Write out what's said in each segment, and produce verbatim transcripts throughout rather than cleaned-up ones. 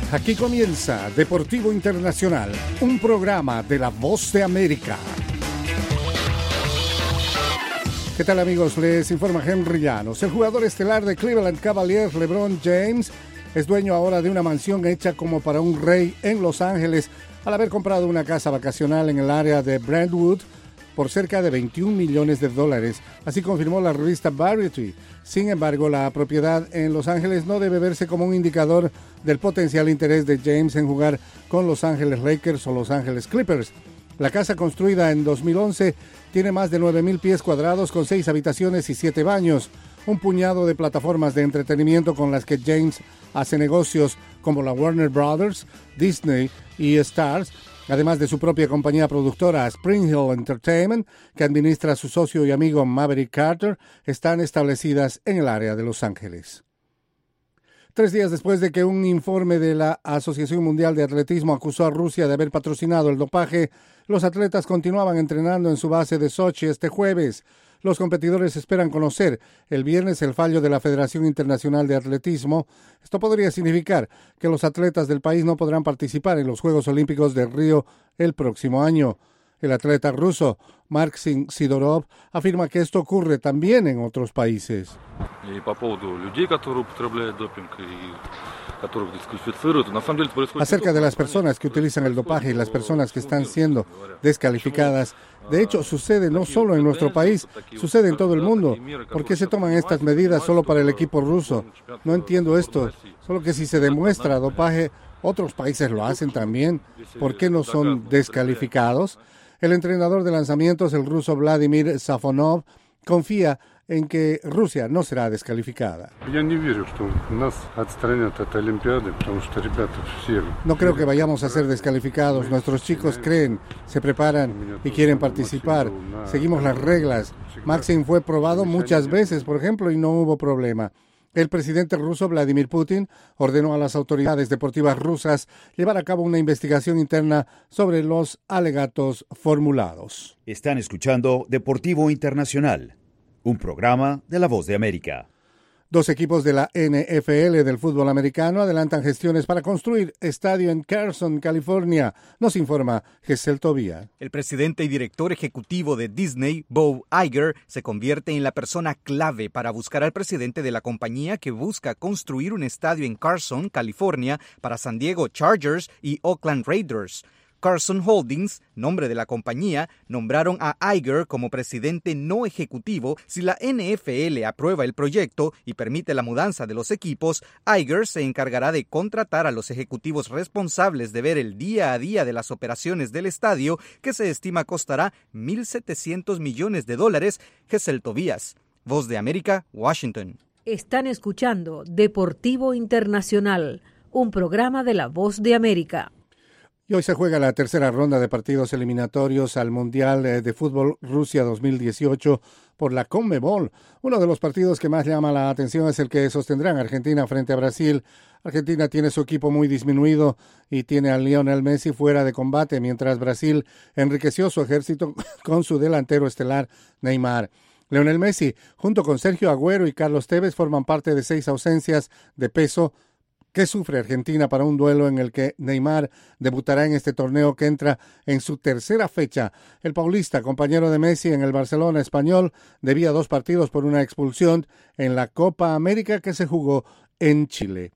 Aquí comienza Deportivo Internacional, un programa de La Voz de América. ¿Qué tal, amigos? Les informa Henry Llanos. El jugador estelar de Cleveland Cavaliers, LeBron James, es dueño ahora de una mansión hecha como para un rey en Los Ángeles, al haber comprado una casa vacacional en el área de Brentwood por cerca de veintiún millones de dólares. Así confirmó la revista Variety. Sin embargo, la propiedad en Los Ángeles no debe verse como un indicador del potencial interés de James en jugar con Los Ángeles Lakers o Los Ángeles Clippers. La casa, construida en dos mil once, tiene más de nueve mil pies cuadrados con seis habitaciones y siete baños. Un puñado de plataformas de entretenimiento con las que James hace negocios como la Warner Brothers, Disney y Stars, además de su propia compañía productora Spring Hill Entertainment, que administra a su socio y amigo Maverick Carter, están establecidas en el área de Los Ángeles. Tres días después de que un informe de la Asociación Mundial de Atletismo acusó a Rusia de haber patrocinado el dopaje, los atletas continuaban entrenando en su base de Sochi este jueves. Los competidores esperan conocer el viernes el fallo de la Federación Internacional de Atletismo. Esto podría significar que los atletas del país no podrán participar en los Juegos Olímpicos de Río el próximo año. El atleta ruso Maxim Sidorov afirma que esto ocurre también en otros países. Acerca de las personas que utilizan el dopaje y las personas que están siendo descalificadas, de hecho sucede no solo en nuestro país, sucede en todo el mundo. ¿Por qué se toman estas medidas solo para el equipo ruso? No entiendo esto, solo que si se demuestra dopaje, otros países lo hacen también. ¿Por qué no son descalificados? El entrenador de lanzamientos, el ruso Vladimir Safonov, confía en que Rusia no será descalificada. No creo que vayamos a ser descalificados. Nuestros chicos creen, se preparan y quieren participar. Seguimos las reglas. Maxim fue probado muchas veces, por ejemplo, y no hubo problema. El presidente ruso Vladimir Putin ordenó a las autoridades deportivas rusas llevar a cabo una investigación interna sobre los alegatos formulados. Están escuchando Deportivo Internacional, un programa de La Voz de América. Dos equipos de la N F L del fútbol americano adelantan gestiones para construir estadio en Carson, California. Nos informa Gesell Tobía. El presidente y director ejecutivo de Disney, Bob Iger, se convierte en la persona clave para buscar al presidente de la compañía que busca construir un estadio en Carson, California, para San Diego Chargers y Oakland Raiders. Carson Holdings, nombre de la compañía, nombraron a Iger como presidente no ejecutivo. Si la N F L aprueba el proyecto y permite la mudanza de los equipos, Iger se encargará de contratar a los ejecutivos responsables de ver el día a día de las operaciones del estadio, que se estima costará mil setecientos millones de dólares. Gesell Tobías, Voz de América, Washington. Están escuchando Deportivo Internacional, un programa de La Voz de América. Y hoy se juega la tercera ronda de partidos eliminatorios al Mundial de Fútbol Rusia dos mil dieciocho por la CONMEBOL. Uno de los partidos que más llama la atención es el que sostendrán Argentina frente a Brasil. Argentina tiene su equipo muy disminuido y tiene a Lionel Messi fuera de combate, mientras Brasil enriqueció su ejército con su delantero estelar Neymar. Lionel Messi, junto con Sergio Agüero y Carlos Tevez, forman parte de seis ausencias de peso que sufre Argentina para un duelo en el que Neymar debutará en este torneo que entra en su tercera fecha. El paulista, compañero de Messi en el Barcelona español, debía dos partidos por una expulsión en la Copa América que se jugó en Chile.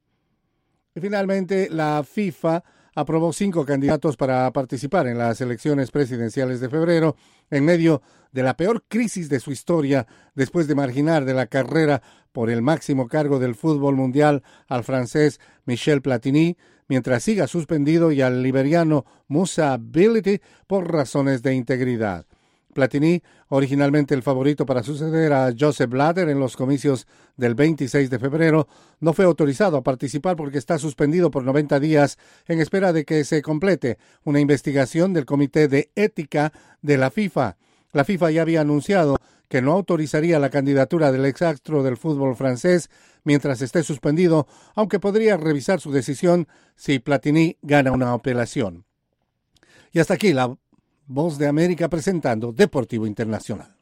Y finalmente, la FIFA aprobó cinco candidatos para participar en las elecciones presidenciales de febrero, en medio de la peor crisis de su historia, después de marginar de la carrera por el máximo cargo del fútbol mundial al francés Michel Platini, mientras siga suspendido, y al liberiano Moussa Bility por razones de integridad. Platini, originalmente el favorito para suceder a Joseph Blatter en los comicios del veintiséis de febrero, no fue autorizado a participar porque está suspendido por noventa días en espera de que se complete una investigación del Comité de Ética de la FIFA. La FIFA ya había anunciado que no autorizaría la candidatura del exastro del fútbol francés mientras esté suspendido, aunque podría revisar su decisión si Platini gana una apelación. Y hasta aquí la Voz de América presentando Deportivo Internacional.